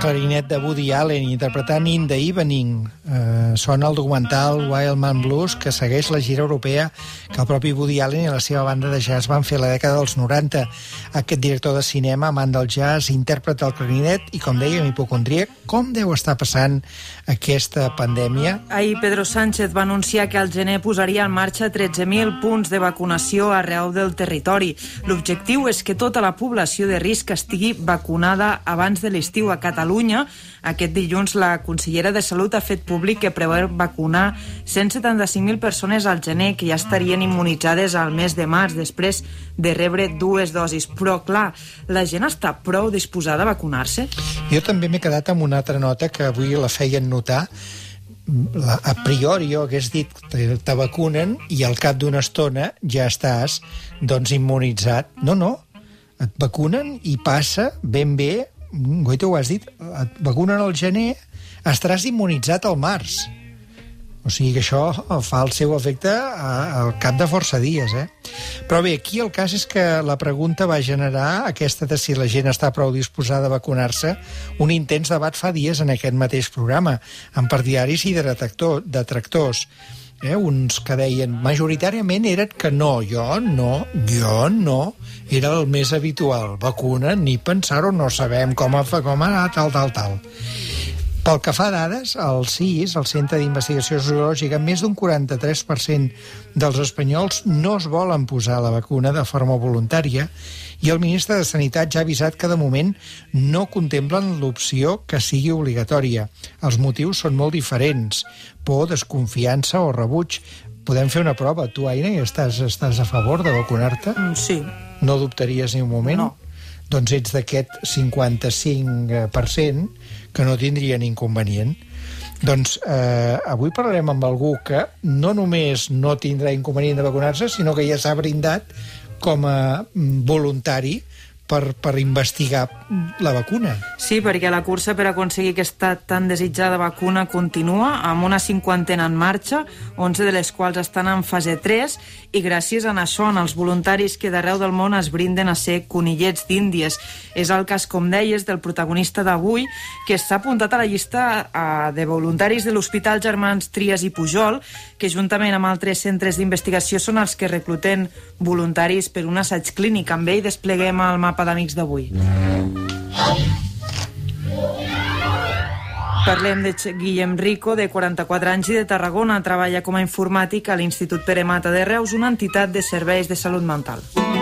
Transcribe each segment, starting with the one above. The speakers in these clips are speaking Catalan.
clarinet de Woody Allen interpretant In the Evening. Sona el documental Wild Man Blues, que segueix la gira europea que el propi Woody Allen i la seva banda de jazz van fer a la dècada dels 90. Aquest director de cinema, amant del jazz, intèrpret el clarinet i, com dèiem, hipocondríac. Com deu estar passant aquesta pandèmia? Ahir Pedro Sánchez va anunciar que al gener posaria en marxa 13.000 punts de vacunació arreu del territori. L'objectiu és que tota la població de risc estigui vacunada abans de l'estiu a Catalunya. Aquest dilluns la consellera de Salut ha fet públic que preveu vacunar 175.000 persones al gener que ja estarien immunitzades al mes de març després de rebre 2 dosis. Però, clar, la gent està prou disposada a vacunar-se? Jo també m'he quedat amb una altra nota que avui la feien notar. A priori jo hagués dit te vacunen i al cap d'una estona ja estàs immunitzat. No, et vacunen i passa ben bé. Goita, ho has dit, et vacunen al gener, estaràs immunitzat al març. O sigui que això fa el seu efecte al cap de força dies, Però bé, aquí el cas és que la pregunta va generar, aquesta de si la gent està prou disposada a vacunar-se, un intens debat fa dies en aquest mateix programa, amb partidaris i detractors. Uns que deien, majoritàriament eren que no, jo no, era el més habitual. Vacuna, ni pensar-ho, no sabem com anar, tal. Pel que fa a dades, el CIS, el Centre d'Investigació Sociològica, més d'un 43% dels espanyols no es volen posar la vacuna de forma voluntària i el ministre de Sanitat ja ha avisat que de moment no contemplen l'opció que sigui obligatòria. Els motius són molt diferents: por, desconfiança o rebuig. Podem fer una prova. Tu, Aina, estàs a favor de vacunar-te? Sí. No dubtaries ni un moment? No. Doncs ets d'aquest 55% que no tindrien inconvenient. Doncs avui parlarem amb algú que no només no tindrà inconvenient de vacunar-se, sinó que ja s'ha brindat com a voluntari per investigar la vacuna. Sí, perquè la cursa per aconseguir aquesta tan desitjada vacuna continua, amb una 50 en marxa, 11 de les quals estan en fase 3, i gràcies a això, als voluntaris que d'arreu del món es brinden a ser conillets d'Índies. És el cas, com deies, del protagonista d'avui, que s'ha apuntat a la llista de voluntaris de l'Hospital Germans Trias i Pujol, que juntament amb altres centres d'investigació són els que recluten voluntaris per un assaig clínic. Amb ell despleguem el mapa d'amics d'avui. Parlem de Guillem Rico, de 44 anys i de Tarragona. Treballa com a informàtic a l'Institut Pere Mata de Reus, una entitat de serveis de salut mental.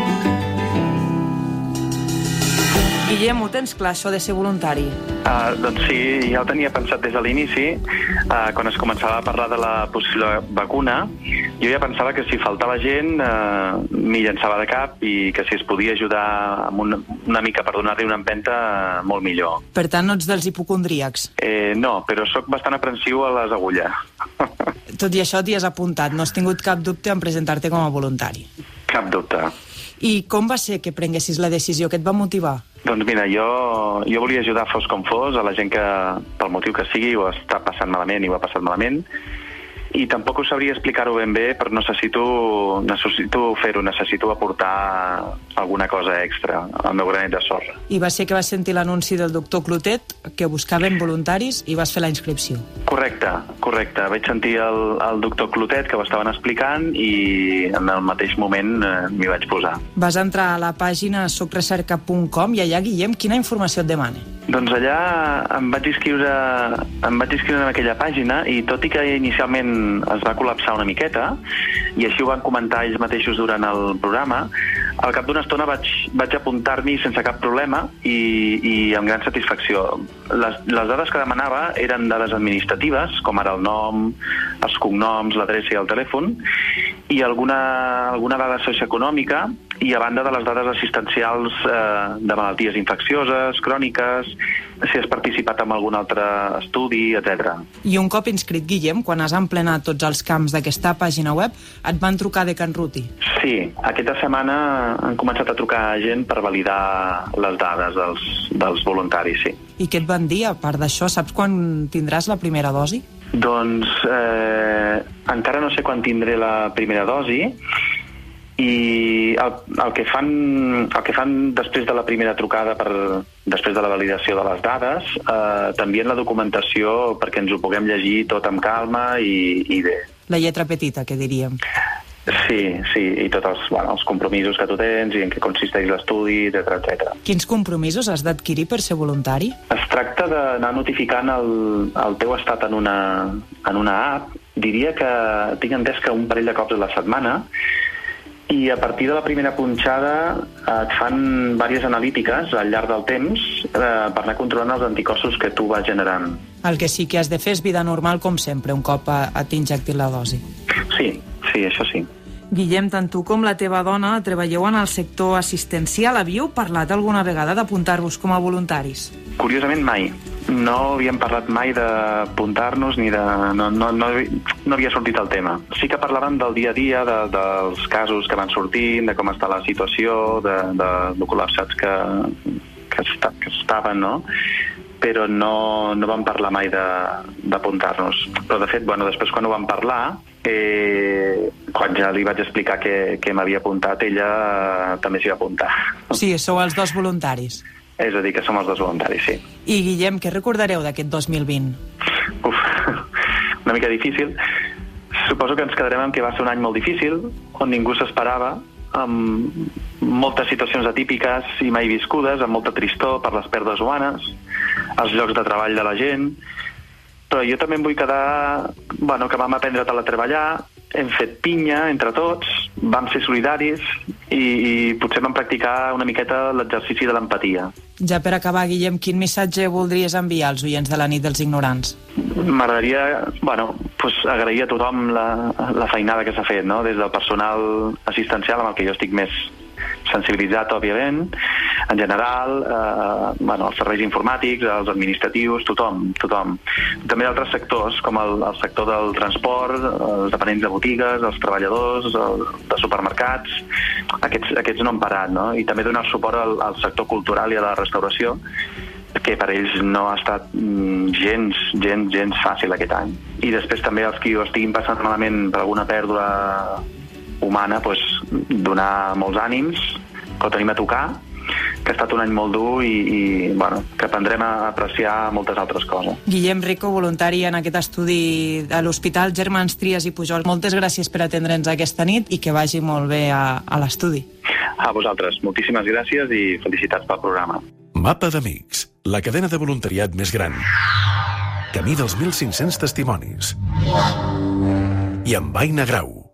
Guillem, ho tens clar, això de ser voluntari? Doncs sí, ja ho tenia pensat des de l'inici. Quan es començava a parlar de la possible vacuna, jo ja pensava que si faltava gent m'hi llançava de cap i que si es podia ajudar amb una mica per donar-li una empenta, molt millor. Per tant, no ets dels hipocondríacs? No, però sóc bastant aprensiu a les agulles. Tot i això t'hi has apuntat, no has tingut cap dubte en presentar-te com a voluntari? Cap dubte. I com va ser que prenguessis la decisió? Què et va motivar? Doncs mira, jo volia ajudar fos com fos a la gent que, pel motiu que sigui, ho està passant malament i ho ha passat malament, i tampoc ho sabria explicar-ho ben bé, però necessito fer-ho, necessito aportar alguna cosa extra al meu granet de sorra. I va ser que vas sentir l'anunci del doctor Clotet, que buscaven voluntaris, i vas fer la inscripció. Correcte. Vaig sentir el doctor Clotet, que ho estaven explicant, i en el mateix moment m'hi vaig posar. Vas entrar a la pàgina socrecerca.com i allà, Guillem, quina informació et demana? Doncs allà em vaig inscriure en aquella pàgina, i tot i que inicialment es va col·lapsar una miqueta, i així ho van comentar ells mateixos durant el programa, al cap d'una estona vaig apuntar-m'hi sense cap problema i amb gran satisfacció. Les dades que demanava eren dades administratives, com ara el nom, els cognoms, l'adreça i el telèfon, i alguna dada socioeconòmica, i a banda de les dades assistencials de malalties infeccioses, cròniques, si has participat en algun altre estudi, etc. I un cop inscrit, Guillem, quan has emplenat tots els camps d'aquesta pàgina web, et van trucar de Can Ruti? Sí, aquesta setmana han començat a trucar gent per validar les dades dels voluntaris, sí. I què et van dir? A part d'això, saps quan tindràs la primera dosi? Doncs encara no sé quan tindré la primera dosi, I el que fan després de la primera trucada, després de la validació de les dades, també en la documentació perquè ens ho puguem llegir tot amb calma i bé. La lletra petita, que diríem. Sí, i tots els compromisos que tu tens i en què consisteix l'estudi, etc. Quins compromisos has d'adquirir per ser voluntari? Es tracta d'anar notificant el teu estat en una app. Diria que tinc entès que un parell de cops a la setmana, i a partir de la primera punxada et fan diverses analítiques al llarg del temps per anar controlant els anticossos que tu vas generant. El que sí que has de fer és vida normal, com sempre, un cop et injectin la dosi. Sí, això sí. Guillem, tant tu com la teva dona treballeu en el sector assistencial. Havíeu parlat alguna vegada d'apuntar-vos com a voluntaris? Curiosament, mai. No havíem parlat mai d'apuntar-nos ni de... No havia sortit el tema. Sí que parlàvem del dia a dia, dels casos que van sortint, de com està la situació, de lo col·lapsats que estaven, no? Però no vam parlar mai d'apuntar-nos. Però, de fet, després quan ho vam parlar, quan ja li vaig explicar que m'havia apuntat, ella també s'hi va apuntar. Sí, sou els dos voluntaris. És a dir, que som els dos voluntaris, sí. I, Guillem, què recordareu d'aquest 2020? Una mica difícil. Suposo que ens quedarem amb que va ser un any molt difícil, on ningú s'esperava, amb moltes situacions atípiques i mai viscudes, amb molta tristor per les pèrdues humanes, els llocs de treball de la gent, però jo també em vull quedar que vam aprendre a teletreballar, hem fet pinya entre tots, vam ser solidaris i potser vam practicar una miqueta l'exercici de l'empatia. Ja per acabar, Guillem, quin missatge voldries enviar als oients de la nit dels ignorants? M'agradaria agrair a tothom la feinada que s'ha fet, no? Des del personal assistencial, amb el que jo estic més sensibilitzat, òbviament, en general, els serveis informàtics, els administratius, tothom. També d'altres sectors, com el sector del transport, els dependents de botigues, els treballadors de supermercats, aquests no han parat, no? I també donar suport al sector cultural i a la restauració, que per ells no ha estat gens fàcil aquest any. I després també els que ho estiguin passant malament per alguna pèrdua humana, donar molts ànims, que ho tenim a tocar, que ha estat un any molt dur i que aprendrem a apreciar moltes altres coses. Guillem Rico, voluntari en aquest estudi a l'Hospital Germans Trias i Pujol. Moltes gràcies per atendre'ns aquesta nit i que vagi molt bé a l'estudi. A vosaltres, moltíssimes gràcies i felicitats pel programa. Mapa d'Amics, la cadena de voluntariat més gran. Camí dels 1.500 testimonis. I amb Aina Grau.